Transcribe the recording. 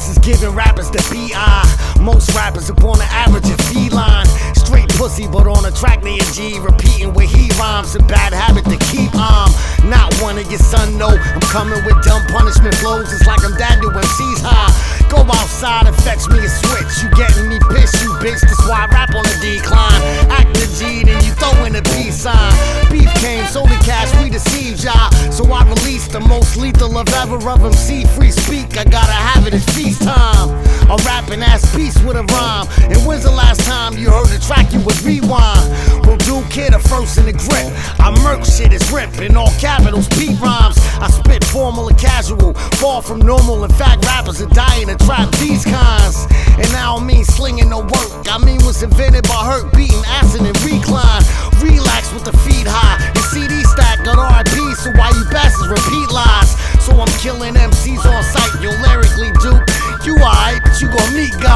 is giving rappers the B.I. Most rappers up on the average of feline. Straight pussy, but on a track near G, repeating where he rhymes. A bad habit to keep. Not one of your son, no. I'm coming with dumb punishment flows. It's like I'm dad to MC's high. Go outside and fetch me a switch. You getting me pissed, you bitch. That's why I rap on the decline. Act the G, then you throw in a peace sign. Beef came, sold the cash, we deceived y'all. So I released the most lethal of ever of MC. Free speak, I gotta have it, it's feast time. I'm rapping ass peace with a rhyme. And when's the last time you heard a track you would rewind? Well, dude, kid, a first in the grip. I murk shit, it's rip in all capitals, beat rhymes. I spit formal and casual, far from normal. In fact, rappers are dying to trap these kinds. And I don't mean slinging no work, I mean what's invented by hurt, beating acid and recline. Relax with the feet high. Your CD stack got R.I.P. So why you bastards repeat lies? So I'm killing MCs on sight. Yo, lyrically, dude, you alright, but you gon' meet God.